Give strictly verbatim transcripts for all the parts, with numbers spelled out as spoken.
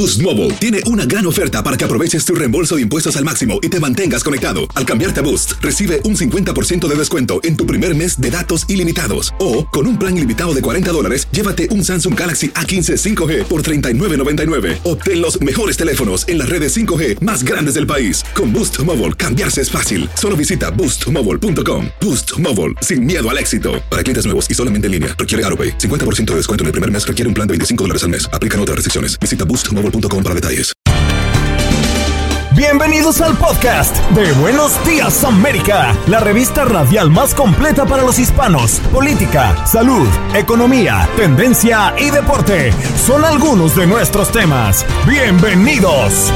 Boost Mobile tiene una gran oferta para que aproveches tu reembolso de impuestos al máximo y te mantengas conectado. Al cambiarte a Boost, recibe un cincuenta por ciento de descuento en tu primer mes de datos ilimitados. O, con un plan ilimitado de cuarenta dólares, llévate un Samsung Galaxy A quince cinco G por treinta y nueve noventa y nueve. Obtén los mejores teléfonos en las redes cinco G más grandes del país. Con Boost Mobile, cambiarse es fácil. Solo visita boost mobile punto com. Boost Mobile, sin miedo al éxito. Para clientes nuevos y solamente en línea, requiere AutoPay. cincuenta por ciento de descuento en el primer mes requiere un plan de veinticinco dólares al mes. Aplican otras restricciones. Visita boost mobile punto com para detalles. Bienvenidos al podcast de Buenos Días América, la revista radial más completa para los hispanos. Política, salud, economía, tendencia y deporte son algunos de nuestros temas. Bienvenidos.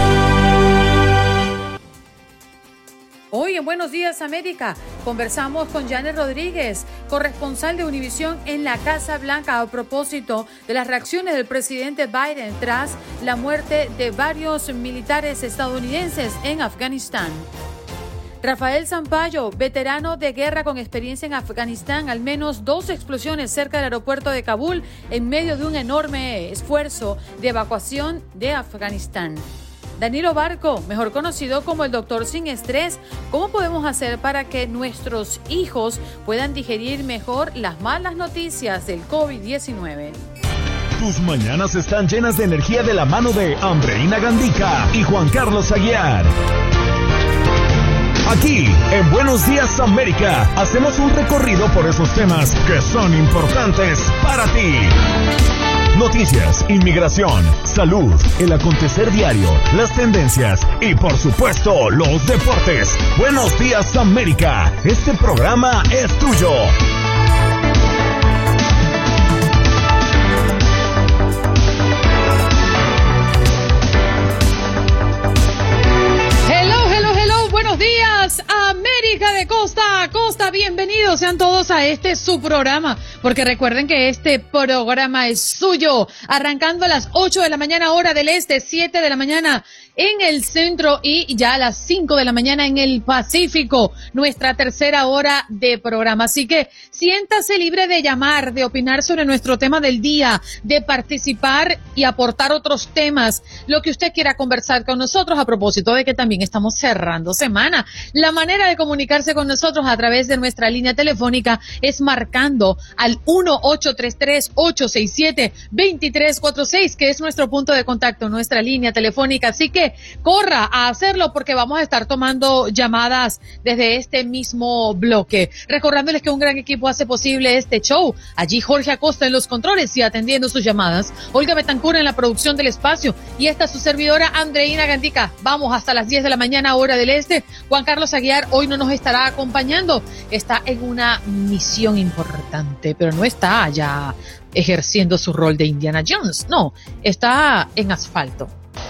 Hoy en Buenos Días América conversamos con Janet Rodríguez, corresponsal de Univisión en la Casa Blanca, a propósito de las reacciones del presidente Biden tras la muerte de varios militares estadounidenses en Afganistán. Rafael Zampayo, veterano de guerra con experiencia en Afganistán, al menos dos explosiones cerca del aeropuerto de Kabul en medio de un enorme esfuerzo de evacuación de Afganistán. Danilo Barco, mejor conocido como el Doctor Sin Estrés, ¿cómo podemos hacer para que nuestros hijos puedan digerir mejor las malas noticias del COVID diecinueve? Tus mañanas están llenas de energía de la mano de Andreina Gandica y Juan Carlos Aguiar. Aquí, en Buenos Días América, hacemos un recorrido por esos temas que son importantes para ti. Noticias, inmigración, salud, el acontecer diario, las tendencias y, por supuesto, los deportes. Buenos Días América, este programa es tuyo. Buenos días, América de costa a costa. Bienvenidos sean todos a este su programa, porque recuerden que este programa es suyo. Arrancando a las ocho de la mañana hora del este, siete de la mañana en el centro y ya a las cinco de la mañana en el Pacífico, nuestra tercera hora de programa. Así que siéntase libre de llamar, de opinar sobre nuestro tema del día, de participar y aportar otros temas, lo que usted quiera conversar con nosotros, a propósito de que también estamos cerrando semana. La manera de comunicarse con nosotros a través de nuestra línea telefónica es marcando al uno ocho tres tres, ocho seis siete, dos tres cuatro seis, que es nuestro punto de contacto, nuestra línea telefónica. Así que corra a hacerlo, porque vamos a estar tomando llamadas desde este mismo bloque. Recordándoles que un gran equipo hace posible este show. Allí Jorge Acosta en los controles y atendiendo sus llamadas, Olga Betancur en la producción del espacio, y esta su servidora Andreina Gandica. Vamos hasta las diez de la mañana hora del este. Juan Carlos Aguiar hoy no nos estará acompañando, está en una misión importante, pero no está allá ejerciendo su rol de Indiana Jones, no, está en asfalto.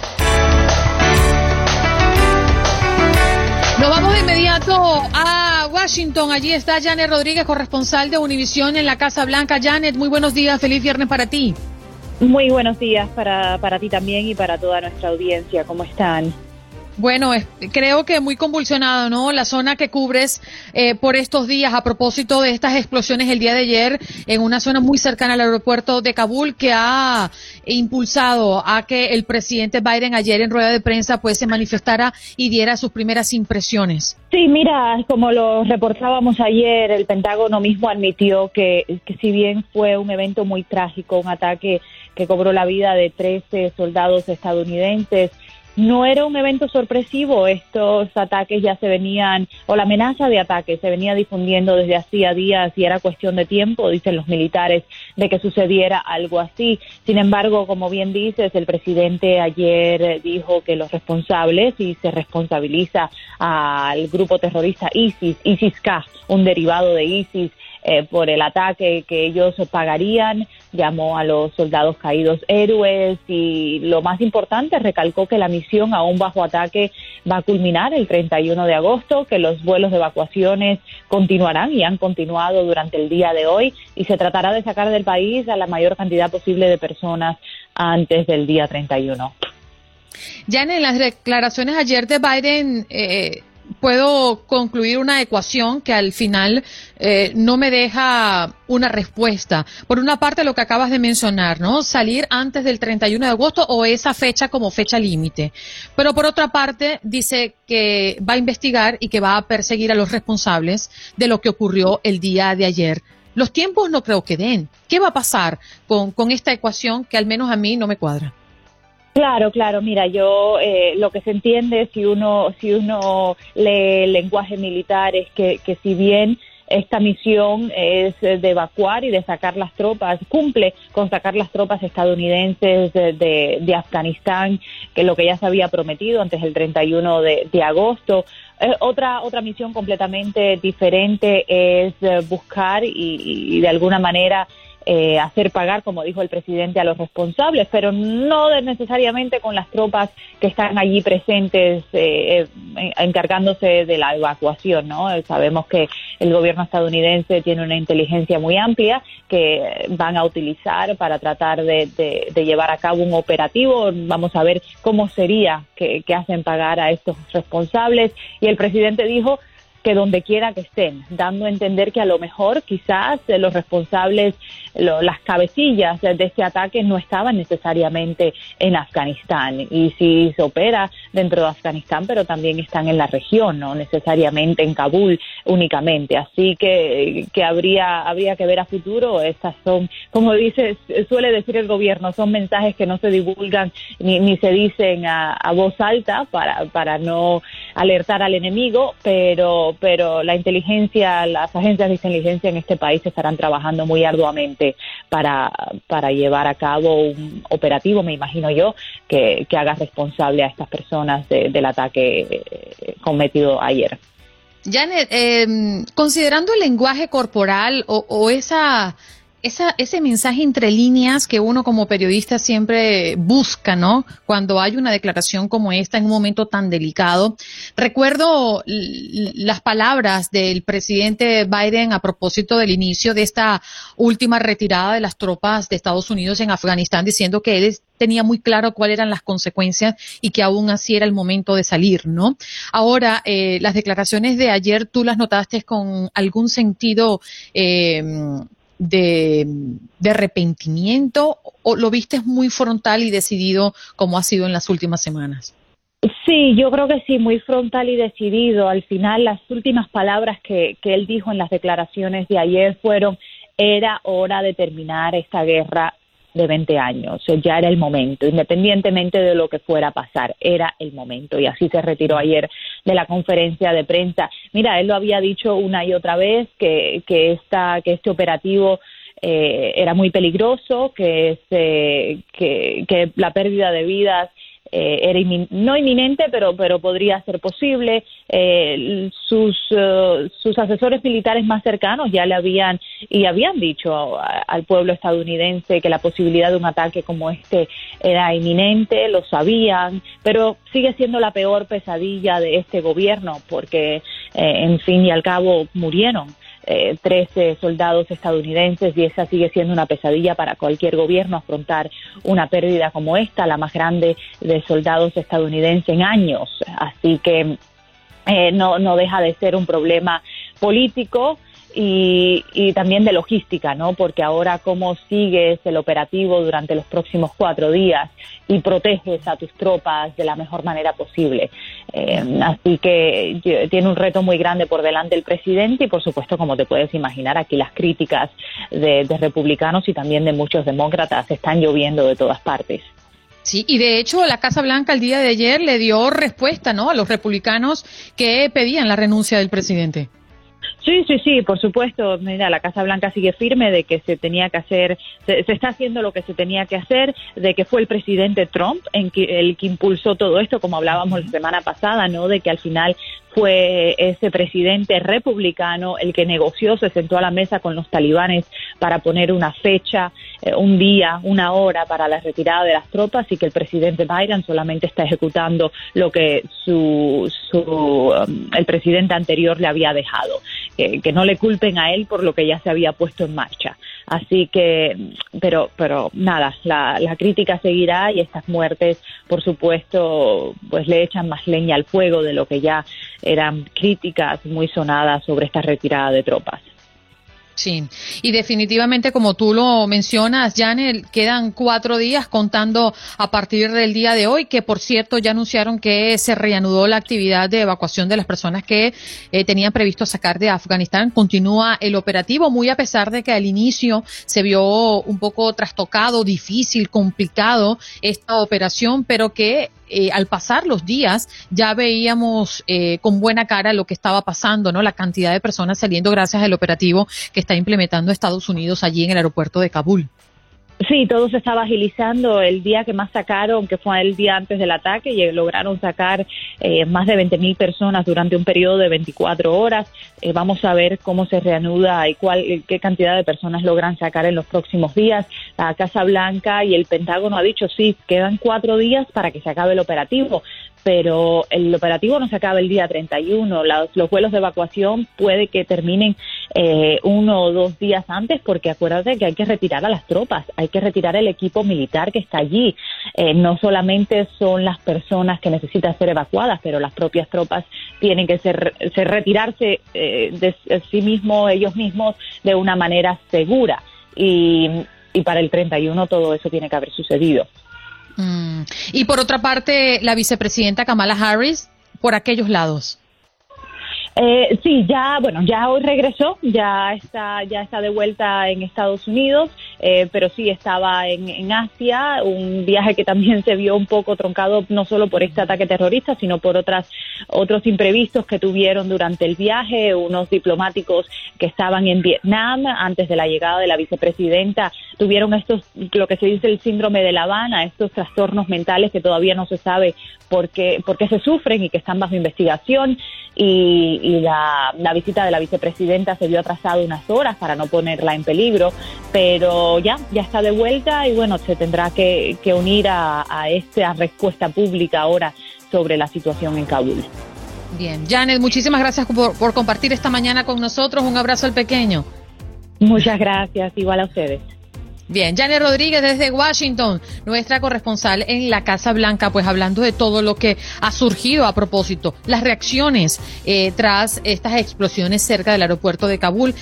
Nos vamos de inmediato a Washington. Allí está Janet Rodríguez, corresponsal de Univisión en la Casa Blanca. Janet, muy buenos días, feliz viernes para ti. Muy buenos días para, para ti también y para toda nuestra audiencia. ¿Cómo están? Bueno, es, creo que muy convulsionado, ¿no? La zona que cubres eh, por estos días, a propósito de estas explosiones el día de ayer en una zona muy cercana al aeropuerto de Kabul, que ha impulsado a que el presidente Biden ayer en rueda de prensa pues se manifestara y diera sus primeras impresiones. Sí, mira, como lo reportábamos ayer, el Pentágono mismo admitió que, que si bien fue un evento muy trágico, un ataque que cobró la vida de trece soldados estadounidenses, no era un evento sorpresivo. Estos ataques ya se venían, o la amenaza de ataque se venía difundiendo desde hacía días y era cuestión de tiempo, dicen los militares, de que sucediera algo así. Sin embargo, como bien dices, el presidente ayer dijo que los responsables, y se responsabiliza al grupo terrorista ISIS, ISIS-K, un derivado de ISIS, Eh, por el ataque que ellos pagarían, llamó a los soldados caídos héroes y lo más importante, recalcó que la misión aún bajo ataque va a culminar el treinta y uno de agosto, que los vuelos de evacuaciones continuarán y han continuado durante el día de hoy y se tratará de sacar del país a la mayor cantidad posible de personas antes del día treinta y uno. Ya en las declaraciones ayer de Biden, eh, puedo concluir una ecuación que al final eh, no me deja una respuesta. Por una parte, lo que acabas de mencionar, ¿no? Salir antes del treinta y uno de agosto o esa fecha como fecha límite. Pero por otra parte, dice que va a investigar y que va a perseguir a los responsables de lo que ocurrió el día de ayer. Los tiempos no creo que den. ¿Qué va a pasar con, con esta ecuación que al menos a mí no me cuadra? Claro, claro. Mira, yo eh, lo que se entiende si uno si uno lee el lenguaje militar es que, que si bien esta misión es de evacuar y de sacar las tropas, cumple con sacar las tropas estadounidenses de, de, de Afganistán, que es lo que ya se había prometido antes del treinta y uno de, de agosto. Eh, otra otra misión completamente diferente es eh, buscar y, y de alguna manera eh, hacer pagar, como dijo el presidente, a los responsables, pero no de necesariamente con las tropas que están allí presentes eh, eh, encargándose de la evacuación, ¿no? Sabemos que el gobierno estadounidense tiene una inteligencia muy amplia que van a utilizar para tratar de, de, de llevar a cabo un operativo. Vamos a ver cómo sería que, que hacen pagar a estos responsables. Y el presidente dijo que donde quiera que estén, dando a entender que a lo mejor quizás los responsables, lo, las cabecillas de este ataque no estaban necesariamente en Afganistán, y si se opera dentro de Afganistán, pero también están en la región, no necesariamente en Kabul únicamente. Así que, que habría, habría que ver a futuro. Estas son, como dice, suele decir el gobierno, son mensajes que no se divulgan ni, ni se dicen a, a voz alta para, para no alertar al enemigo, pero pero la inteligencia, las agencias de inteligencia en este país estarán trabajando muy arduamente para, para llevar a cabo un operativo, me imagino yo, que, que haga responsable a estas personas de, del ataque cometido ayer. Janet, eh, considerando el lenguaje corporal o, o esa... Esa, ese mensaje entre líneas que uno como periodista siempre busca, ¿no? Cuando hay una declaración como esta en un momento tan delicado. Recuerdo l- las palabras del presidente Biden a propósito del inicio de esta última retirada de las tropas de Estados Unidos en Afganistán, diciendo que él tenía muy claro cuáles eran las consecuencias y que aún así era el momento de salir, ¿no? Ahora, eh, las declaraciones de ayer, ¿tú las notaste con algún sentido eh, de, de arrepentimiento o lo viste muy frontal y decidido como ha sido en las últimas semanas? Sí, yo creo que sí, muy frontal y decidido. Al final, las últimas palabras que, que él dijo en las declaraciones de ayer fueron: era hora de terminar esta guerra de veinte años, ya era el momento, independientemente de lo que fuera a pasar, era el momento, y así se retiró ayer de la conferencia de prensa. Mira, él lo había dicho una y otra vez, que, que, esta, que este operativo eh, era muy peligroso, que, este, que, que la pérdida de vidas Eh, era inmin- no inminente, pero pero podría ser posible. Eh, sus uh, sus asesores militares más cercanos ya le habían y habían dicho a, al pueblo estadounidense que la posibilidad de un ataque como este era inminente, lo sabían, pero sigue siendo la peor pesadilla de este gobierno porque, eh, en fin y al cabo, murieron Eh, trece soldados estadounidenses, y esa sigue siendo una pesadilla para cualquier gobierno, afrontar una pérdida como esta, la más grande de soldados estadounidenses en años. Así que eh, no, no deja de ser un problema político y, y también de logística, ¿no? Porque ahora cómo sigues el operativo durante los próximos cuatro días y proteges a tus tropas de la mejor manera posible. Eh, así que yo, tiene un reto muy grande por delante el presidente y, por supuesto, como te puedes imaginar, aquí las críticas de, de republicanos y también de muchos demócratas están lloviendo de todas partes. Sí, y de hecho la Casa Blanca el día de ayer le dio respuesta, ¿no?, a los republicanos que pedían la renuncia del presidente. Sí, sí, sí, por supuesto. Mira, la Casa Blanca sigue firme de que se tenía que hacer, se, se está haciendo lo que se tenía que hacer, de que fue el presidente Trump en que, el que impulsó todo esto, como hablábamos la semana pasada, ¿no? De que al final fue ese presidente republicano el que negoció, se sentó a la mesa con los talibanes para poner una fecha, eh, un día, una hora para la retirada de las tropas, y que el presidente Biden solamente está ejecutando lo que su, su um, el presidente anterior le había dejado. Que, que no le culpen a él por lo que ya se había puesto en marcha. Así que, pero, pero nada, la, la crítica seguirá y estas muertes, por supuesto, pues le echan más leña al fuego de lo que ya eran críticas muy sonadas sobre esta retirada de tropas. Sí, y definitivamente como tú lo mencionas, Janet, quedan cuatro días contando a partir del día de hoy, que por cierto ya anunciaron que se reanudó la actividad de evacuación de las personas que eh, tenían previsto sacar de Afganistán. Continúa el operativo, muy a pesar de que al inicio se vio un poco trastocado, difícil, complicado esta operación, pero que Eh, al pasar los días ya veíamos eh, con buena cara lo que estaba pasando, ¿no? La cantidad de personas saliendo gracias al operativo que está implementando Estados Unidos allí en el aeropuerto de Kabul. Sí, todo se estaba agilizando. El día que más sacaron, que fue el día antes del ataque, y lograron sacar eh, más de veinte mil personas durante un periodo de veinticuatro horas. Eh, vamos a ver cómo se reanuda y cuál, qué cantidad de personas logran sacar en los próximos días. La Casa Blanca y el Pentágono ha dicho, sí, quedan cuatro días para que se acabe el operativo, pero el operativo no se acaba el día treinta y uno. Los, los vuelos de evacuación puede que terminen eh, uno o dos días antes, porque acuérdate que hay que retirar a las tropas, hay que retirar el equipo militar que está allí. Eh, no solamente son las personas que necesitan ser evacuadas, pero las propias tropas tienen que ser, ser retirarse eh, de, de sí mismos, ellos mismos, de una manera segura. Y, y para el treinta y uno todo eso tiene que haber sucedido. Mm. Y por otra parte, la vicepresidenta Kamala Harris, por aquellos lados. Eh, sí, ya, bueno, ya hoy regresó, ya está, ya está de vuelta en Estados Unidos, eh, pero sí estaba en, en Asia, un viaje que también se vio un poco truncado no solo por este ataque terrorista, sino por otras, otros imprevistos que tuvieron durante el viaje. Unos diplomáticos que estaban en Vietnam antes de la llegada de la vicepresidenta tuvieron estos, lo que se dice el síndrome de La Habana, estos trastornos mentales que todavía no se sabe por qué, por qué se sufren y que están bajo investigación. Y, y la, la visita de la vicepresidenta se vio atrasada unas horas para no ponerla en peligro, pero ya, ya está de vuelta y bueno, se tendrá que, que unir a, a esta respuesta pública ahora sobre la situación en Kabul. Bien, Janet, muchísimas gracias por, por compartir esta mañana con nosotros. Un abrazo al pequeño. Muchas gracias, igual a ustedes. Bien, Janet Rodríguez desde Washington, nuestra corresponsal en la Casa Blanca, pues hablando de todo lo que ha surgido a propósito, las reacciones eh, tras estas explosiones cerca del aeropuerto de Kabul.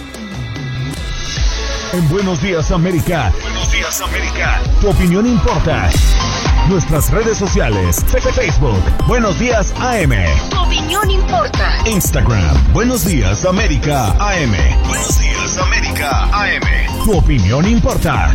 En Buenos Días América. Buenos Días América. Tu opinión importa. Nuestras redes sociales. Facebook. Buenos Días A M. Tu opinión importa. Instagram. Buenos Días América A M. Buenos Días América A M. Tu opinión importa.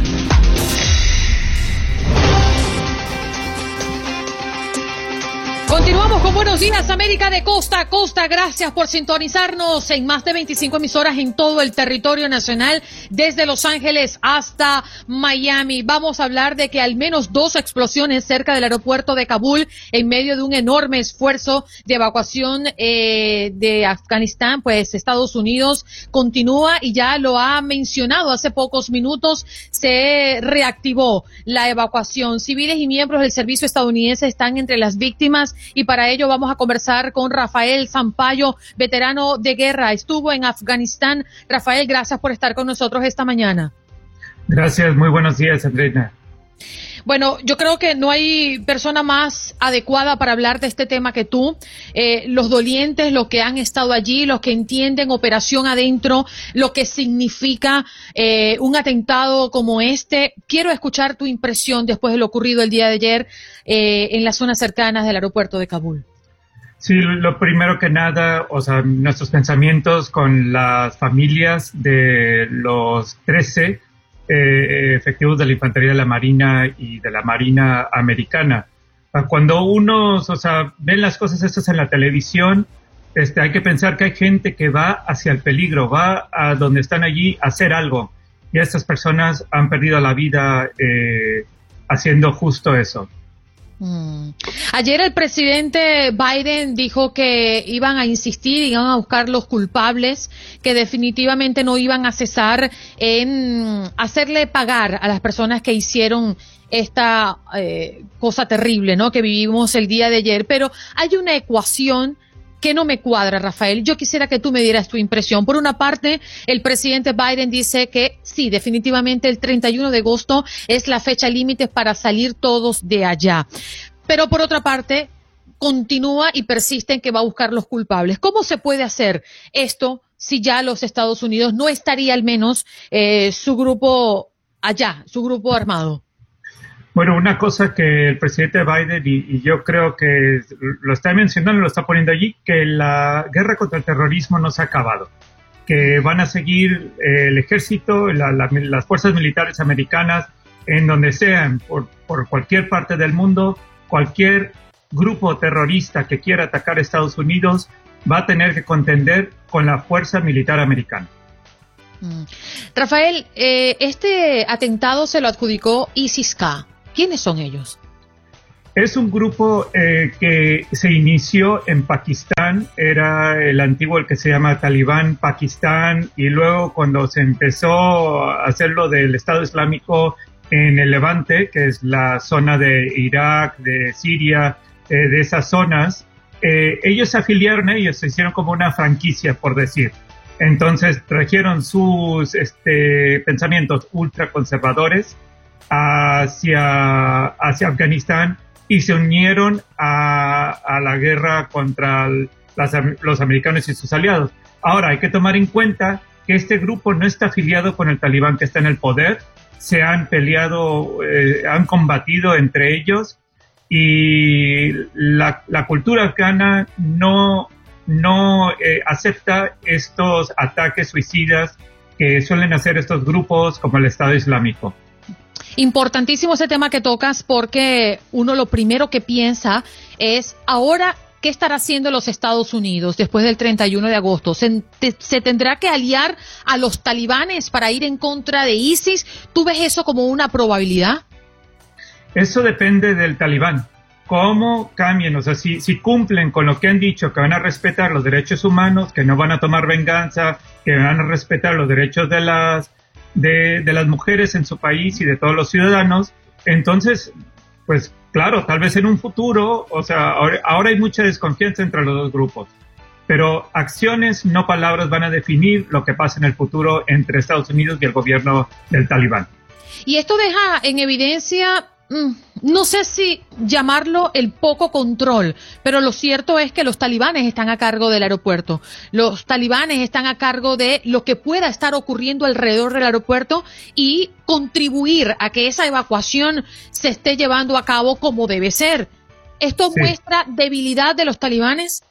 Continuamos con Buenos Días América de costa a costa. Gracias por sintonizarnos en más de veinticinco emisoras en todo el territorio nacional, desde Los Ángeles hasta Miami. Vamos a hablar de que al menos dos explosiones cerca del aeropuerto de Kabul en medio de un enorme esfuerzo de evacuación eh, de Afganistán. Pues Estados Unidos continúa y ya lo ha mencionado hace pocos minutos, se reactivó la evacuación. Civiles y miembros del servicio estadounidense están entre las víctimas y para ello vamos a conversar con Rafael Zampayo, veterano de guerra. Estuvo en Afganistán. Rafael, gracias por estar con nosotros esta mañana. Gracias, muy buenos días, Andreina. Bueno, yo creo que no hay persona más adecuada para hablar de este tema que tú. Eh, los dolientes, los que han estado allí, los que entienden operación adentro, lo que significa eh, un atentado como este. Quiero escuchar tu impresión después de lo ocurrido el día de ayer eh, en las zonas cercanas del aeropuerto de Kabul. Sí, lo primero que nada, o sea, nuestros pensamientos con las familias de los trece Eh, efectivos de la Infantería de la Marina y de la Marina Americana. Cuando uno, o sea, ven las cosas estas en la televisión, este, hay que pensar que hay gente que va hacia el peligro, va a donde están allí a hacer algo. Y estas personas han perdido la vida eh, haciendo justo eso. Mm. Ayer el presidente Biden dijo que iban a insistir, iban a buscar los culpables, que definitivamente no iban a cesar en hacerle pagar a las personas que hicieron esta eh, cosa terrible, ¿no?, que vivimos el día de ayer. Pero hay una ecuación ¿Qué no me cuadra, Rafael? Yo quisiera que tú me dieras tu impresión. Por una parte, el presidente Biden dice que sí, definitivamente el treinta y uno de agosto es la fecha límite para salir todos de allá. Pero por otra parte, continúa y persiste en que va a buscar los culpables. ¿Cómo se puede hacer esto si ya los Estados Unidos no estaría al menos eh, su grupo allá, su grupo armado? Bueno, una cosa que el presidente Biden, y, y yo creo que lo está mencionando, lo está poniendo allí, que la guerra contra el terrorismo no se ha acabado, que van a seguir eh, el ejército, la, la, las fuerzas militares americanas, en donde sean, por, por cualquier parte del mundo, cualquier grupo terrorista que quiera atacar a Estados Unidos va a tener que contender con la fuerza militar americana. Mm. Rafael, eh, este atentado se lo adjudicó ISIS-K. ¿Quiénes son ellos? Es un grupo eh, que se inició en Pakistán, era el antiguo, el que se llama Talibán Pakistán, y luego cuando se empezó a hacer lo del Estado Islámico en el Levante, que es la zona de Irak, de Siria, eh, de esas zonas, eh, ellos se afiliaron a ellos, se hicieron como una franquicia, por decir. Entonces trajeron sus este, pensamientos ultraconservadores hacia, hacia Afganistán y se unieron a, a la guerra contra el, las, los americanos y sus aliados. Ahora, hay que tomar en cuenta que este grupo no está afiliado con el Talibán que está en el poder, se han peleado, eh, han combatido entre ellos, y la, la cultura afgana no, no eh, acepta estos ataques suicidas que suelen hacer estos grupos como el Estado Islámico. Importantísimo ese tema que tocas, porque uno lo primero que piensa es, ahora, ¿qué estará haciendo los Estados Unidos después del treinta y uno de agosto? ¿Se, te, ¿Se tendrá que aliar a los talibanes para ir en contra de ISIS? ¿Tú ves eso como una probabilidad? Eso depende del Talibán. ¿Cómo cambien? O sea, si, si cumplen con lo que han dicho, que van a respetar los derechos humanos, que no van a tomar venganza, que van a respetar los derechos de las De, de las mujeres en su país y de todos los ciudadanos, entonces, pues claro, tal vez en un futuro, o sea, ahora, ahora hay mucha desconfianza entre los dos grupos, pero acciones, no palabras, van a definir lo que pasa en el futuro entre Estados Unidos y el gobierno del Talibán. Y esto deja en evidencia, mmm, no sé si llamarlo el poco control, pero lo cierto es que los talibanes están a cargo del aeropuerto. Los talibanes están a cargo de lo que pueda estar ocurriendo alrededor del aeropuerto y contribuir a que esa evacuación se esté llevando a cabo como debe ser. ¿Esto sí muestra debilidad de los talibanes?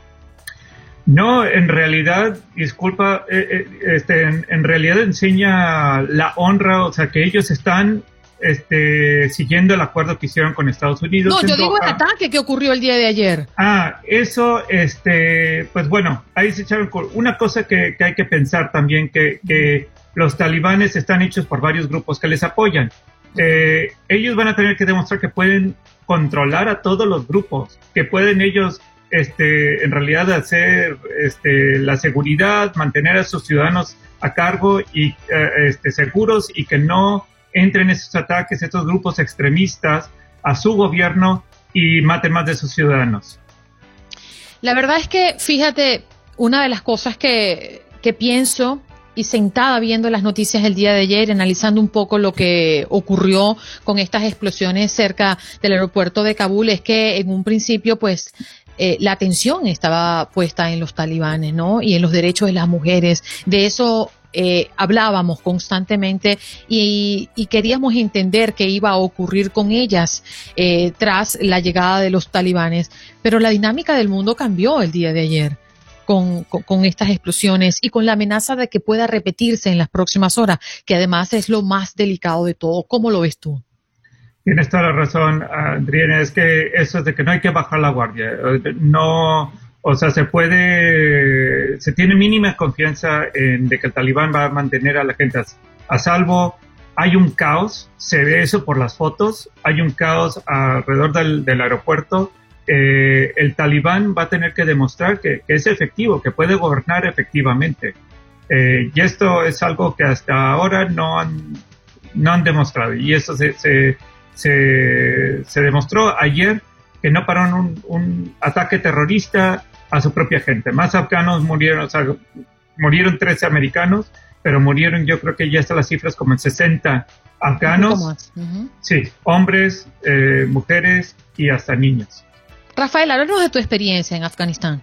No, en realidad, disculpa, eh, eh, este, en, en realidad enseña la honra, o sea, que ellos están Este, siguiendo el acuerdo que hicieron con Estados Unidos. No, yo digo el ataque que ocurrió el día de ayer. Ah, eso, este, pues bueno, ahí se echaron una cosa que, que hay que pensar también, que, que los talibanes están hechos por varios grupos que les apoyan. Eh, ellos van a tener que demostrar que pueden controlar a todos los grupos, que pueden ellos, este, en realidad hacer, este, la seguridad, mantener a sus ciudadanos a cargo y, eh, este, seguros, y que no entren esos ataques, estos grupos extremistas a su gobierno y maten más de sus ciudadanos. La verdad es que, fíjate, una de las cosas que, que pienso, y sentada viendo las noticias el día de ayer, analizando un poco lo que ocurrió con estas explosiones cerca del aeropuerto de Kabul, es que en un principio, pues, Eh, la atención estaba puesta en los talibanes, ¿no? Y en los derechos de las mujeres. De eso eh, hablábamos constantemente y, y queríamos entender qué iba a ocurrir con ellas eh, tras la llegada de los talibanes. Pero la dinámica del mundo cambió el día de ayer con, con, con estas explosiones y con la amenaza de que pueda repetirse en las próximas horas, que además es lo más delicado de todo. ¿Cómo lo ves tú? Tienes toda la razón, Adriana, es que eso es de que no hay que bajar la guardia. No, o sea, se puede, se tiene mínima confianza en de que el Talibán va a mantener a la gente a, a salvo. Hay un caos, se ve eso por las fotos, hay un caos alrededor del, del aeropuerto. Eh, el Talibán va a tener que demostrar que, que es efectivo, que puede gobernar efectivamente. Eh, y esto es algo que hasta ahora no han, no han demostrado, y eso se, se Se, se demostró ayer, que no pararon un, un ataque terrorista a su propia gente. Más afganos murieron, o sea, murieron trece americanos, pero murieron, yo creo que ya están las cifras como en sesenta afganos. Uh-huh. Sí, hombres, eh, mujeres y hasta niños. Rafael, háblanos de tu experiencia en Afganistán.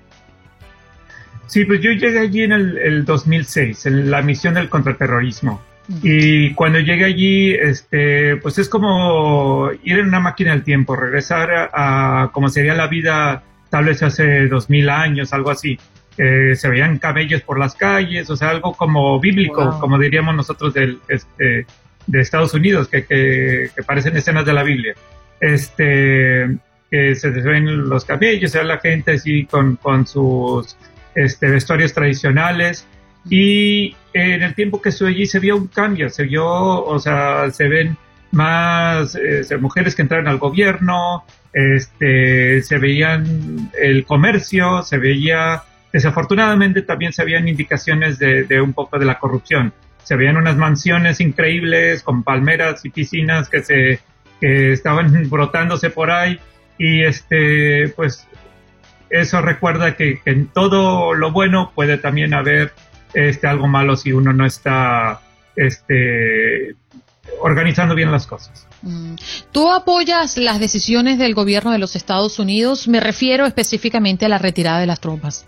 Sí, pues yo llegué allí en el, el dos mil seis, en la misión del contraterrorismo. Uh-huh. Y cuando llegué allí, este, pues es como ir en una máquina del tiempo, regresar a, a como sería la vida tal vez hace dos mil años, algo así. Eh, se veían camellos por las calles, o sea, algo como bíblico, wow. como diríamos nosotros del, este, de Estados Unidos, que, que, que parecen escenas de la Biblia. Este, que se ven los camellos, se ve la gente así con, con sus este, vestuarios tradicionales. Y en el tiempo que estuve allí se vio un cambio, se vio, o sea, se ven más eh, mujeres que entraron al gobierno, este, se veían el comercio, se veía, desafortunadamente también se veían indicaciones de, de un poco de la corrupción. Se veían unas mansiones increíbles con palmeras y piscinas que se que estaban brotándose por ahí y este, pues eso recuerda que, que en todo lo bueno puede también haber este algo malo si uno no está este organizando bien las cosas. ¿Tú apoyas las decisiones del gobierno de los Estados Unidos? Me refiero específicamente a la retirada de las tropas.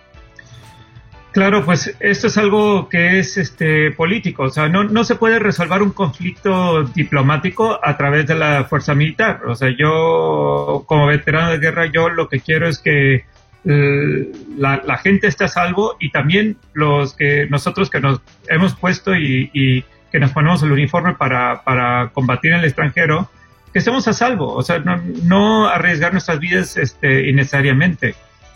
Claro, pues esto es algo que es este político, o sea, no, no se puede resolver un conflicto diplomático a través de la fuerza militar. O sea, yo como veterano de guerra, yo lo que quiero es que eh, la, la gente esté a salvo y también los que nosotros que nos hemos puesto y, y que nos ponemos el uniforme para, para combatir en el extranjero, que estemos a salvo, o sea, no, no arriesgar nuestras vidas este, innecesariamente.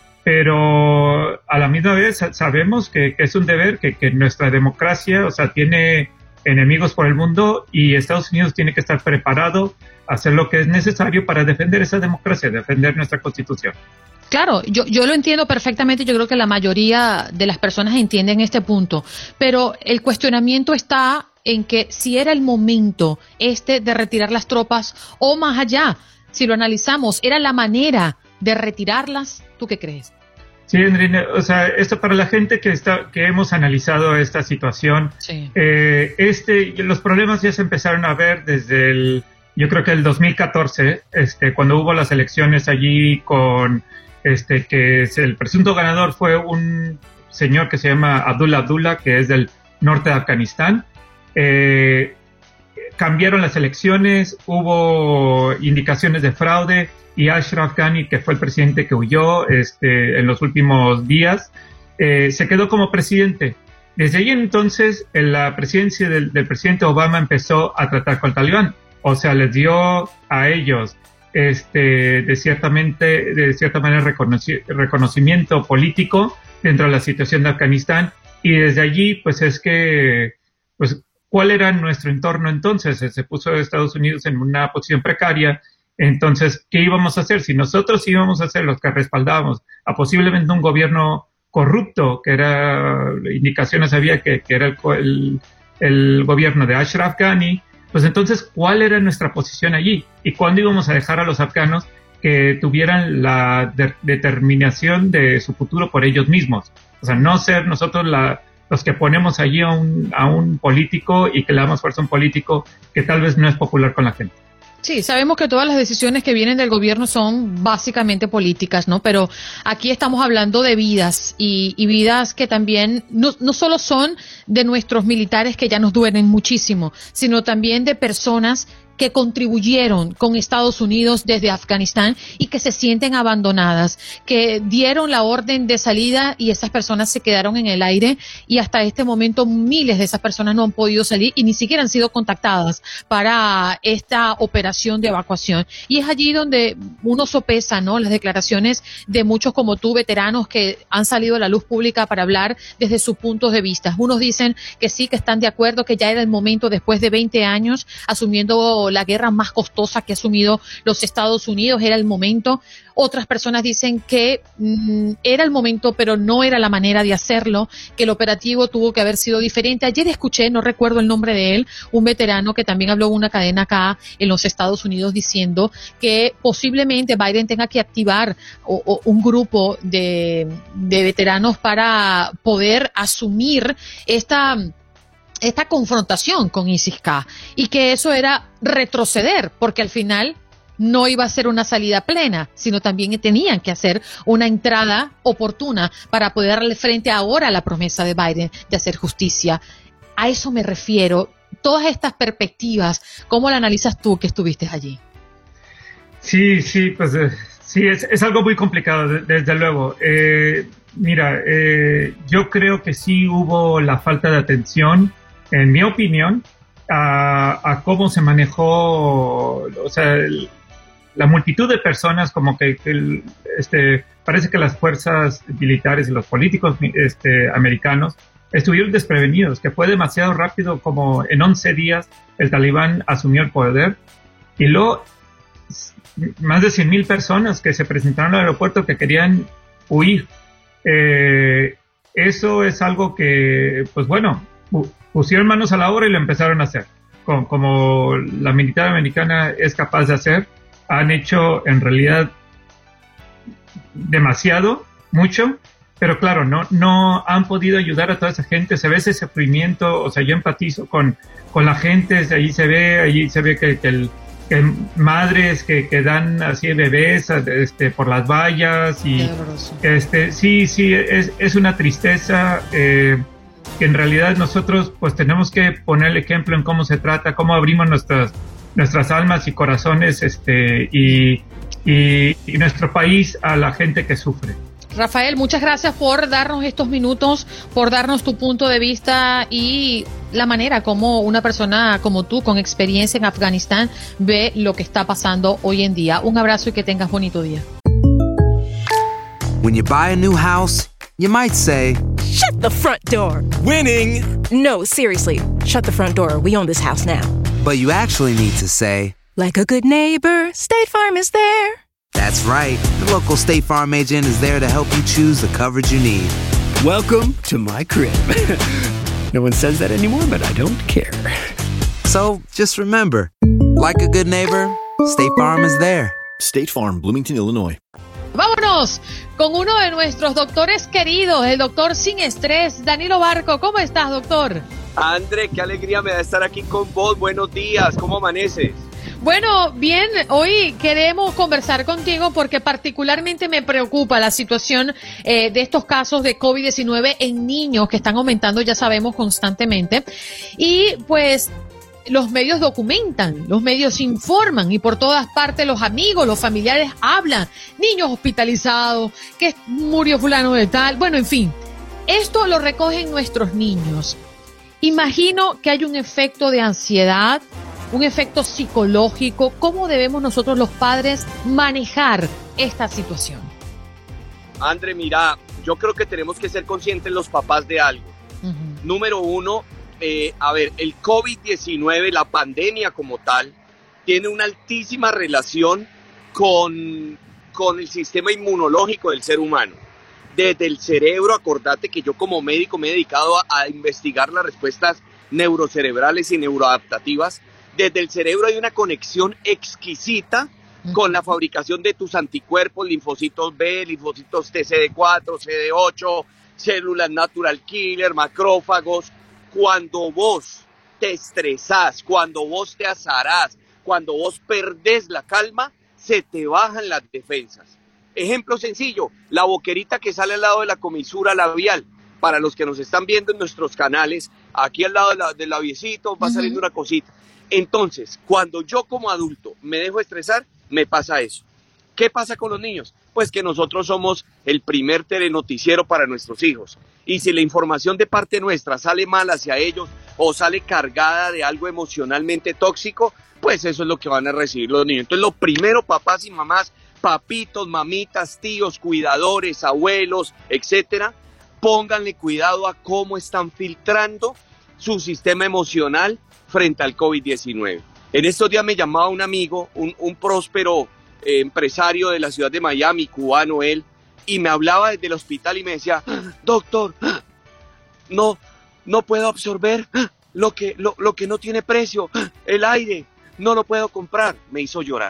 Pero a la misma vez sabemos que, que es un deber, que, que nuestra democracia, o sea, tiene enemigos por el mundo y Estados Unidos tiene que estar preparado a hacer lo que es necesario para defender esa democracia, defender nuestra Constitución. Claro, yo, yo lo entiendo perfectamente, yo creo que la mayoría de las personas entienden este punto, pero el cuestionamiento está en que si era el momento este de retirar las tropas o más allá, si lo analizamos, era la manera de retirarlas. ¿Tú qué crees? Sí, Andrina, o sea, esto para la gente que está, que hemos analizado esta situación, sí. eh, este, los problemas ya se empezaron a ver desde el, yo creo que el dos mil catorce, este, cuando hubo las elecciones allí con, este, que es el presunto ganador fue un señor que se llama Abdullah Abdullah, que es del norte de Afganistán. Eh, cambiaron las elecciones, hubo indicaciones de fraude y Ashraf Ghani, que fue el presidente que huyó este, en los últimos días, eh, se quedó como presidente. Desde ahí entonces la presidencia del, del presidente Obama empezó a tratar con el Talibán, o sea, les dio a ellos este, de, ciertamente, de cierta manera reconoci- reconocimiento político dentro de la situación de Afganistán y desde allí pues es que pues ¿cuál era nuestro entorno entonces? Se puso a Estados Unidos en una posición precaria. Entonces, ¿qué íbamos a hacer? Si nosotros íbamos a ser los que respaldábamos a posiblemente un gobierno corrupto, que era, indicaciones había que, que era el, el, el gobierno de Ashraf Ghani, pues entonces, ¿cuál era nuestra posición allí? ¿Y cuándo íbamos a dejar a los afganos que tuvieran la de, determinación de su futuro por ellos mismos? O sea, no ser nosotros la, los que ponemos allí a un, a un político y que le damos fuerza a un político que tal vez no es popular con la gente. Sí, sabemos que todas las decisiones que vienen del gobierno son básicamente políticas, ¿no? Pero aquí estamos hablando de vidas y, y vidas que también no, no solo son de nuestros militares que ya nos duelen muchísimo, sino también de personas que contribuyeron con Estados Unidos desde Afganistán y que se sienten abandonadas, que dieron la orden de salida y esas personas se quedaron en el aire y hasta este momento miles de esas personas no han podido salir y ni siquiera han sido contactadas para esta operación de evacuación. Y es allí donde uno sopesa, ¿no?, las declaraciones de muchos como tú, veteranos que han salido a la luz pública para hablar desde sus puntos de vista. Unos dicen que sí, que están de acuerdo, que ya era el momento después de veinte años asumiendo sido la guerra más costosa que ha asumido los Estados Unidos, era el momento. Otras personas dicen que mm, era el momento, pero no era la manera de hacerlo, que el operativo tuvo que haber sido diferente. Ayer escuché, no recuerdo el nombre de él, un veterano que también habló en una cadena acá en los Estados Unidos diciendo que posiblemente Biden tenga que activar o, o un grupo de, de veteranos para poder asumir esta... esta confrontación con ISIS-K, y que eso era retroceder, porque al final no iba a ser una salida plena, sino también tenían que hacer una entrada oportuna para poder darle frente ahora a la promesa de Biden de hacer justicia. A eso me refiero. Todas estas perspectivas, ¿cómo la analizas tú que estuviste allí? Sí, sí, pues eh, sí, es, es algo muy complicado, de, desde luego. Eh, mira, eh, yo creo que sí hubo la falta de atención, en mi opinión, a, a cómo se manejó, o sea, el, la multitud de personas, como que, que el, este, parece que las fuerzas militares y los políticos este, americanos estuvieron desprevenidos, que fue demasiado rápido, como en once días el talibán asumió el poder, y luego más de cien mil personas que se presentaron al aeropuerto que querían huir. Eh, eso es algo que, pues bueno, pusieron manos a la obra y lo empezaron a hacer, como, como la militar americana es capaz de hacer. Han hecho en realidad demasiado, mucho, pero claro, no, no han podido ayudar a toda esa gente. Se ve ese sufrimiento, o sea, yo empatizo con, con la gente, allí se ve, allí se ve que, que, el, que madres que, que dan así bebés este, por las vallas y este, sí, sí, es, es una tristeza, eh, que en realidad nosotros pues tenemos que poner el ejemplo en cómo se trata, cómo abrimos nuestras nuestras almas y corazones este y, y, y nuestro país a la gente que sufre. Rafael, muchas gracias por darnos estos minutos, por darnos tu punto de vista y la manera como una persona como tú, con experiencia en Afganistán, ve lo que está pasando hoy en día. Un abrazo y que tengas bonito día. When you buy a new house, you might say, "Shut the front door." Winning. No, seriously, shut the front door. We own this house now. But you actually need to say, like a good neighbor, State Farm is there. That's right. The local State Farm agent is there to help you choose the coverage you need. Welcome to my crib. No one says that anymore, but I don't care. So just remember, like a good neighbor, State Farm is there. State Farm, Bloomington, Illinois. Vámonos con uno de nuestros doctores queridos, el doctor sin estrés, Danilo Barco. ¿Cómo estás, doctor? André, qué alegría me da estar aquí con vos. Buenos días, ¿cómo amaneces? Bueno, bien, hoy queremos conversar contigo porque particularmente me preocupa la situación eh, de estos casos de COVID diecinueve en niños que están aumentando, ya sabemos, constantemente. Y pues los medios documentan, los medios informan y por todas partes los amigos, los familiares hablan. Niños hospitalizados, que murió fulano de tal. Bueno, en fin, esto lo recogen nuestros niños. Imagino que hay un efecto de ansiedad, un efecto psicológico. ¿Cómo debemos nosotros los padres manejar esta situación? André, mira, yo creo que tenemos que ser conscientes los papás de algo. Uh-huh. Número uno, eh, a ver, el COVID diecinueve, la pandemia como tal, tiene una altísima relación con, con el sistema inmunológico del ser humano. Desde el cerebro, acordate que yo como médico me he dedicado a, a investigar las respuestas neurocerebrales y neuroadaptativas. Desde el cerebro hay una conexión exquisita con la fabricación de tus anticuerpos, linfocitos B, linfocitos T C D cuatro, C D ocho, células natural killer, macrófagos. Cuando vos te estresás, cuando vos te azarás, cuando vos perdés la calma, se te bajan las defensas. Ejemplo sencillo, la boquerita que sale al lado de la comisura labial. Para los que nos están viendo en nuestros canales, aquí al lado de la, del labiecito va uh-huh. saliendo una cosita. Entonces, cuando yo como adulto me dejo estresar, me pasa eso. ¿Qué pasa con los niños? Pues que nosotros somos el primer telenoticiero para nuestros hijos. Y si la información de parte nuestra sale mal hacia ellos o sale cargada de algo emocionalmente tóxico, pues eso es lo que van a recibir los niños. Entonces, lo primero, papás y mamás, papitos, mamitas, tíos, cuidadores, abuelos, etcétera, pónganle cuidado a cómo están filtrando su sistema emocional frente al COVID diecinueve. En estos días me llamaba un amigo, un, un próspero eh, empresario de la ciudad de Miami, cubano él, y me hablaba desde el hospital y me decía, doctor, no, no puedo absorber lo que, lo, lo que no tiene precio, el aire, no lo puedo comprar. Me hizo llorar.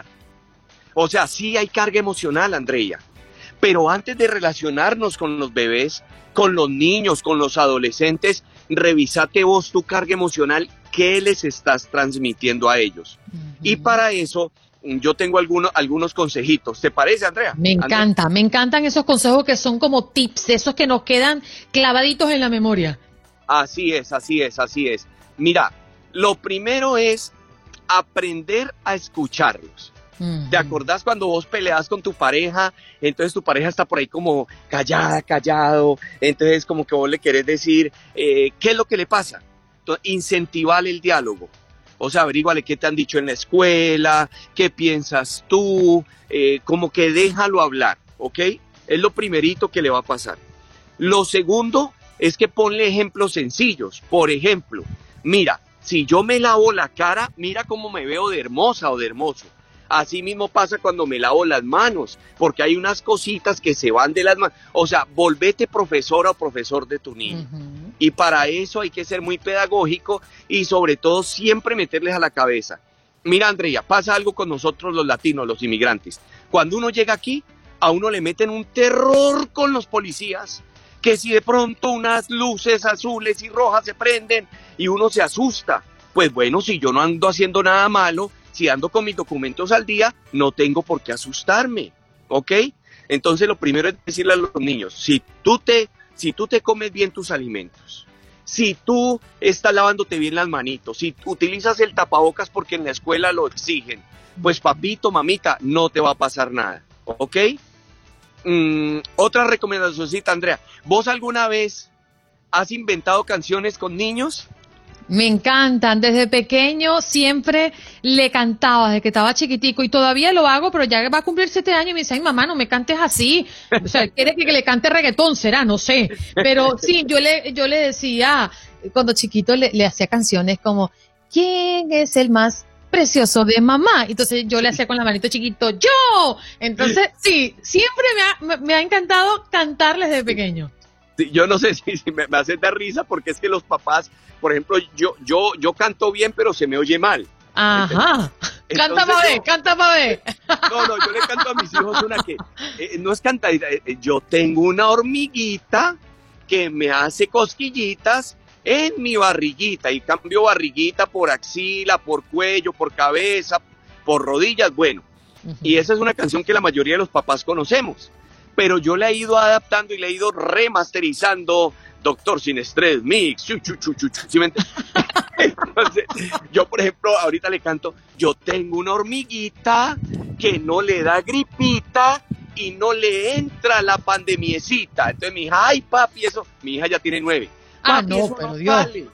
O sea, sí hay carga emocional, Andrea, pero antes de relacionarnos con los bebés, con los niños, con los adolescentes, revísate vos tu carga emocional, qué les estás transmitiendo a ellos. Uh-huh. Y para eso yo tengo algunos, algunos consejitos. ¿Te parece, Andrea? Me encanta, Andrea. Me encantan esos consejos que son como tips, esos que nos quedan clavaditos en la memoria. Así es, así es, así es. Mira, lo primero es aprender a escucharlos. Uh-huh. ¿Te acordás cuando vos peleas con tu pareja? Entonces tu pareja está por ahí como callada, callado. Entonces como que vos le querés decir, eh, ¿qué es lo que le pasa? Entonces, incentivar el diálogo. O sea, averíguale qué te han dicho en la escuela, qué piensas tú, eh, como que déjalo hablar, ¿ok? Es lo primerito que le va a pasar. Lo segundo es que ponle ejemplos sencillos. Por ejemplo, mira, si yo me lavo la cara, mira cómo me veo de hermosa o de hermoso. Así mismo pasa cuando me lavo las manos, porque hay unas cositas que se van de las manos. O sea, volvete profesora o profesor de tu niño. Uh-huh. Y para eso hay que ser muy pedagógico y sobre todo siempre meterles a la cabeza. Mira, Andrea, pasa algo con nosotros los latinos, los inmigrantes. Cuando uno llega aquí, a uno le meten un terror con los policías, que si de pronto unas luces azules y rojas se prenden y uno se asusta. Pues bueno, si yo no ando haciendo nada malo, si ando con mis documentos al día, no tengo por qué asustarme, ¿ok? Entonces lo primero es decirle a los niños, si tú te, si tú te comes bien tus alimentos, si tú estás lavándote bien las manitos, si utilizas el tapabocas porque en la escuela lo exigen, pues papito, mamita, no te va a pasar nada, ¿ok? Mm, otra recomendacióncita, Andrea, ¿vos alguna vez has inventado canciones con niños? Me encantan, desde pequeño siempre le cantaba, desde que estaba chiquitico y todavía lo hago, pero ya va a cumplir siete años y me dice, ay mamá, no me cantes así, o sea, quiere que le cante reggaetón, será, no sé, pero sí, yo le, yo le decía, cuando chiquito le, le hacía canciones como, ¿quién es el más precioso de mamá? Entonces yo le hacía con la manito chiquito, ¡yo! Entonces sí, siempre me ha, me, me ha encantado cantarles desde pequeño. Sí, yo no sé si, si me, me hace dar risa porque es que los papás, por ejemplo, yo yo yo canto bien, pero se me oye mal. Ajá. Entonces, canta pa' ver, no, canta pa' ver. No, no, yo le canto a mis hijos una que eh, no es cantadita. Eh, yo tengo una hormiguita que me hace cosquillitas en mi barriguita y cambio barriguita por axila, por cuello, por cabeza, por rodillas. Bueno, uh-huh. Y esa es una canción que la mayoría de los papás conocemos. Pero yo le he ido adaptando y le he ido remasterizando Doctor Sin Estrés Mix, chu, chu, chu, chu, chu, ¿sí me entiendes? Entonces, yo por ejemplo ahorita le canto, yo tengo una hormiguita que no le da gripita y no le entra la pandemiecita. Entonces mi hija, ay papi, eso, mi hija ya tiene nueve. Ah, papi, no, eso pero no Dios. Sale.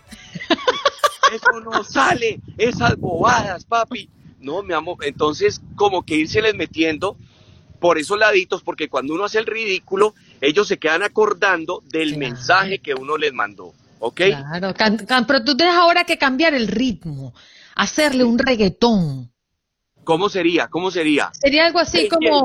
Eso no sale, esas bobadas, papi. No, mi amor, entonces como que irseles metiendo por esos laditos, porque cuando uno hace el ridículo, ellos se quedan acordando del claro. mensaje que uno les mandó, ¿ok? Claro, can, can, pero tú tienes ahora que cambiar el ritmo, hacerle un reggaetón. ¿Cómo sería? ¿Cómo sería? Sería algo así como...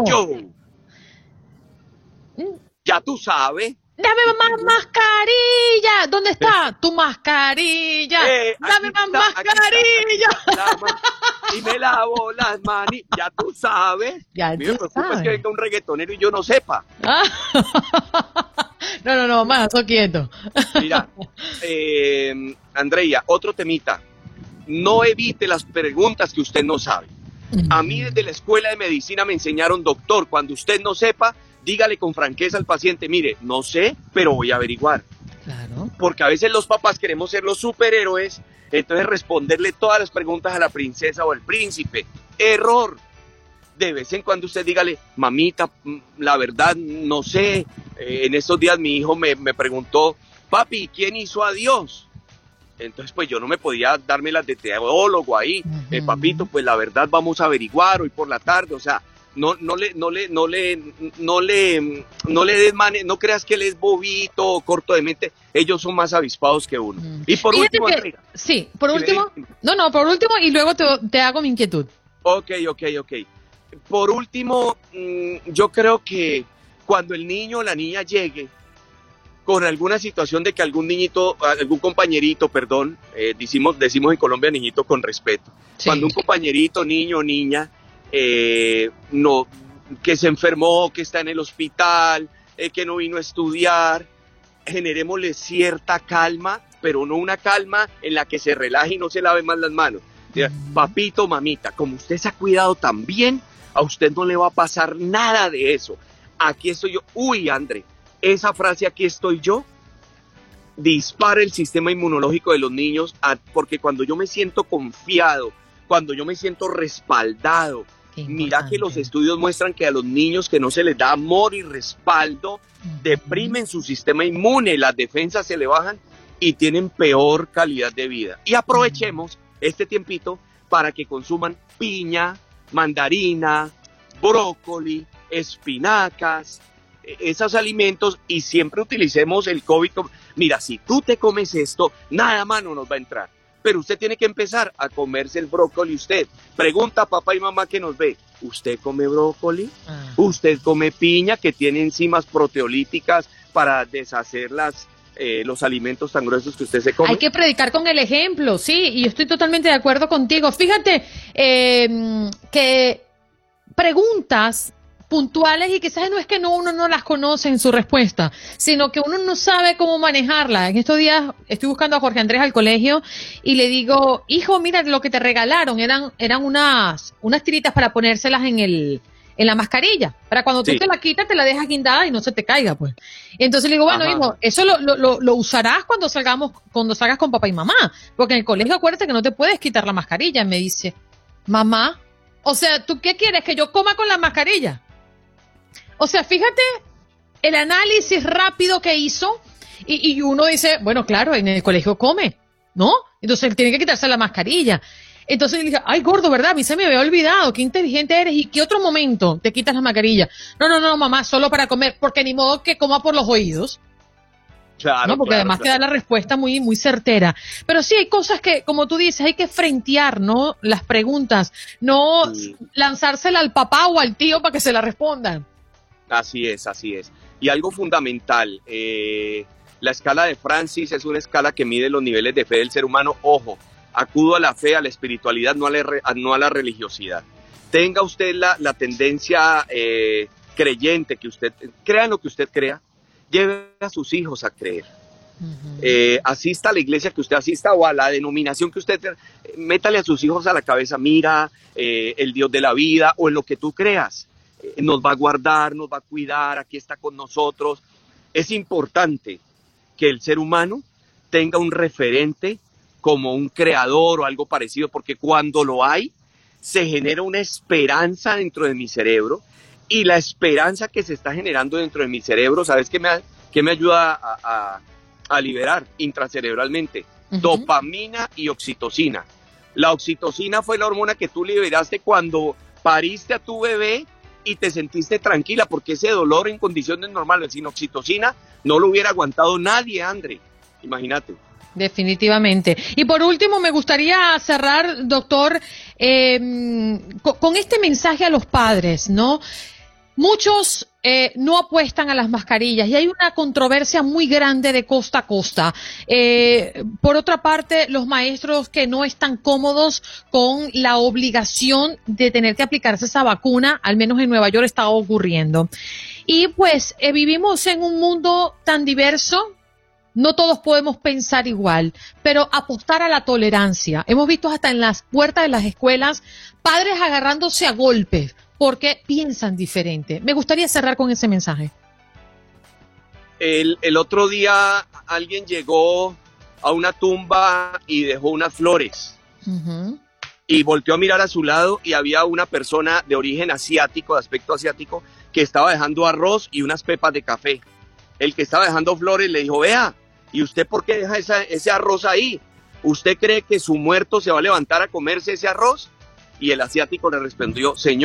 Ya tú sabes. Dame más mascarilla. ¿Dónde está tu mascarilla? Eh, Dame más está, mascarilla. Aquí está, aquí está, y me lavo las manos. Ya tú sabes. Ya Me tú preocupa sabes. Es que venga un reggaetonero y yo no sepa. Ah. No, no, no, más, eso quieto. Mira, eh, Andrea, otro temita. No evite las preguntas que usted no sabe. A mí desde la escuela de medicina me enseñaron, doctor, cuando usted no sepa, dígale con franqueza al paciente, mire, no sé, pero voy a averiguar. Claro. Porque a veces los papás queremos ser los superhéroes, entonces responderle todas las preguntas a la princesa o al príncipe. Error. De vez en cuando usted dígale, mamita, la verdad no sé. Eh, en estos días mi hijo me, me preguntó, papi, ¿quién hizo a Dios? Entonces pues yo no me podía darme las de teólogo ahí. Uh-huh. eh, papito, pues la verdad vamos a averiguar hoy por la tarde, o sea, No, no le, no le, no le, no le, no le des mane, no creas que él es bobito o corto de mente. Ellos son más avispados que uno. Mm. Y por Fíjate último, que, Andrea, sí, por último, no, no, por último y luego te, te hago mi inquietud. Ok, ok, ok. Por último, mmm, yo creo que cuando el niño o la niña llegue con alguna situación de que algún niñito, algún compañerito, perdón, eh, decimos, decimos en Colombia niñito con respeto. Sí. Cuando un compañerito, niño o niña, eh, no, que se enfermó, que está en el hospital, eh, que no vino a estudiar, generémosle cierta calma, pero no una calma en la que se relaje y no se lave más las manos. Uh-huh. Papito, mamita, como usted se ha cuidado tan bien, a usted no le va a pasar nada de eso. Aquí estoy yo. Uy, André, esa frase, aquí estoy yo, dispara el sistema inmunológico de los niños, a, porque cuando yo me siento confiado, cuando yo me siento respaldado, mira que los estudios muestran que a los niños que no se les da amor y respaldo, uh-huh, deprimen su sistema inmune, las defensas se le bajan y tienen peor calidad de vida. Y aprovechemos uh-huh. este tiempito para que consuman piña, mandarina, brócoli, espinacas, esos alimentos, y siempre utilicemos el COVID. Mira, si tú te comes esto, nada más no nos va a entrar. Pero usted tiene que empezar a comerse el brócoli usted. Pregunta a papá y mamá que nos ve, ¿usted come brócoli? Ah. ¿Usted come piña, que tiene enzimas proteolíticas para deshacer las, eh, los alimentos tan gruesos que usted se come? Hay que predicar con el ejemplo, sí, y yo estoy totalmente de acuerdo contigo. Fíjate eh, que preguntas puntuales y quizás no es que no, uno no las conoce en su respuesta, sino que uno no sabe cómo manejarla. En estos días estoy buscando a Jorge Andrés al colegio y le digo, hijo, mira lo que te regalaron, eran, eran unas, unas tiritas para ponérselas en el, en la mascarilla, para cuando tú sí. te la quitas te la dejas guindada y no se te caiga, pues. Entonces le digo, bueno, Ajá. hijo, eso lo, lo, lo, lo usarás cuando salgamos, cuando salgas con papá y mamá, porque en el colegio acuérdate que no te puedes quitar la mascarilla. Me dice, mamá, o sea, ¿tú qué quieres? ¿Que yo coma con la mascarilla? O sea, fíjate el análisis rápido que hizo y, y uno dice, bueno, claro, en el colegio come, ¿no? Entonces él tiene que quitarse la mascarilla. Entonces le dije, ay, gordo, ¿verdad? A mí se me había olvidado, qué inteligente eres. ¿Y qué otro momento te quitas la mascarilla? No, no, no, mamá, solo para comer, porque ni modo que coma por los oídos. Claro, no, porque claro, además claro. te da la respuesta muy, muy certera. Pero sí hay cosas que, como tú dices, hay que frentear, ¿no? Las preguntas, no sí. lanzársela al papá o al tío para que se la respondan. Así es, así es. Y algo fundamental, eh, la escala de Francis es una escala que mide los niveles de fe del ser humano. Ojo, acudo a la fe, a la espiritualidad, no a la, no a la religiosidad. Tenga usted la, la tendencia eh, creyente, que usted crea en lo que usted crea, lleve a sus hijos a creer. Uh-huh. Eh, asista a la iglesia que usted asista o a la denominación que usted, eh, métale a sus hijos a la cabeza, mira, eh, el Dios de la vida o en lo que tú creas. Nos va a guardar, nos va a cuidar, aquí está con nosotros. Es importante que el ser humano tenga un referente como un creador o algo parecido, porque cuando lo hay, se genera una esperanza dentro de mi cerebro, y la esperanza que se está generando dentro de mi cerebro, ¿sabes qué me, qué me ayuda a, a, a liberar intracerebralmente? Uh-huh. Dopamina y oxitocina. La oxitocina fue la hormona que tú liberaste cuando pariste a tu bebé y te sentiste tranquila, porque ese dolor en condiciones normales sin oxitocina no lo hubiera aguantado nadie, André. Imagínate. Definitivamente. Y por último, me gustaría cerrar, doctor, eh, con, con este mensaje a los padres, ¿no? Muchos eh, no apuestan a las mascarillas y hay una controversia muy grande de costa a costa. Eh, por otra parte, los maestros que no están cómodos con la obligación de tener que aplicarse esa vacuna, al menos en Nueva York está ocurriendo. Y pues eh, vivimos en un mundo tan diverso. No todos podemos pensar igual, pero apostar a la tolerancia. Hemos visto hasta en las puertas de las escuelas padres agarrándose a golpes porque piensan diferente. Me gustaría cerrar con ese mensaje. El, el otro día alguien llegó a una tumba y dejó unas flores. Uh-huh. Y volteó a mirar a su lado y había una persona de origen asiático, de aspecto asiático, que estaba dejando arroz y unas pepas de café. El que estaba dejando flores le dijo, vea, ¿y usted por qué deja esa, ese arroz ahí? ¿Usted cree que su muerto se va a levantar a comerse ese arroz? Y el asiático le respondió, señor,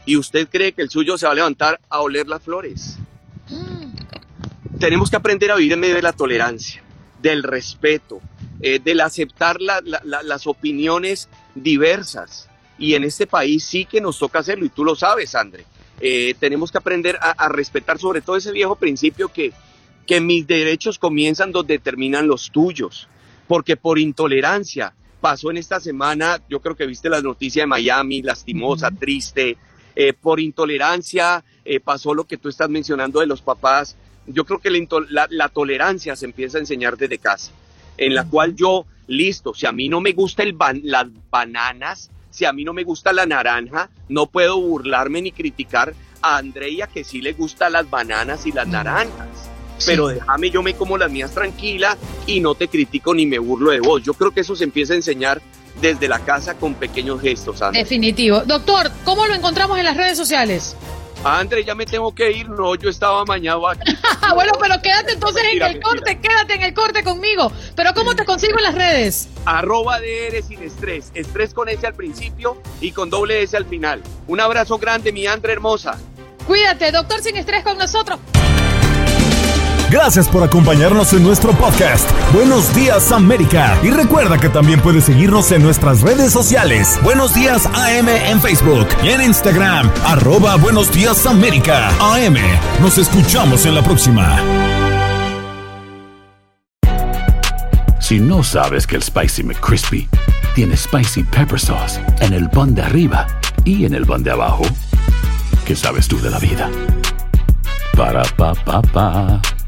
y usted cree que el suyo se va a levantar a oler las flores. Tenemos que aprender a vivir en medio de la tolerancia, del respeto, eh, del aceptar la, la, la, las opiniones diversas. Y en este país sí que nos toca hacerlo, y tú lo sabes, André. Eh, tenemos que aprender a, a respetar sobre todo ese viejo principio que, que mis derechos comienzan donde terminan los tuyos. Porque por intolerancia pasó en esta semana, yo creo que viste la noticia de Miami, lastimosa, uh-huh. triste. Eh, por intolerancia eh, pasó lo que tú estás mencionando de los papás. Yo creo que la, la, la tolerancia se empieza a enseñar desde casa, en la cual yo, listo, si a mí no me gustan ban las bananas, si a mí no me gusta la naranja, no puedo burlarme ni criticar a Andrea que sí le gustan las bananas y las naranjas. Sí. Pero déjame, yo me como las mías tranquila y no te critico ni me burlo de vos. Yo creo que eso se empieza a enseñar desde la casa con pequeños gestos, André. Definitivo. Doctor, ¿cómo lo encontramos en las redes sociales? André, ya me tengo que ir, no, yo estaba amañado aquí. Bueno, pero quédate entonces mentira, en el mentira. corte, quédate en el corte conmigo. Pero ¿cómo te consigo en las redes? Arroba D R sin estrés, estrés con S al principio y con doble S al final. Un abrazo grande, mi André hermosa. Cuídate, doctor sin estrés con nosotros. Gracias por acompañarnos en nuestro podcast. Buenos Días América. Y recuerda que también puedes seguirnos en nuestras redes sociales. Buenos Días A M en Facebook y en Instagram. Arroba Buenos Días América A M. Nos escuchamos en la próxima. Si no sabes que el Spicy McCrispy tiene Spicy Pepper Sauce en el pan de arriba y en el pan de abajo, ¿qué sabes tú de la vida? Para, pa, pa, pa.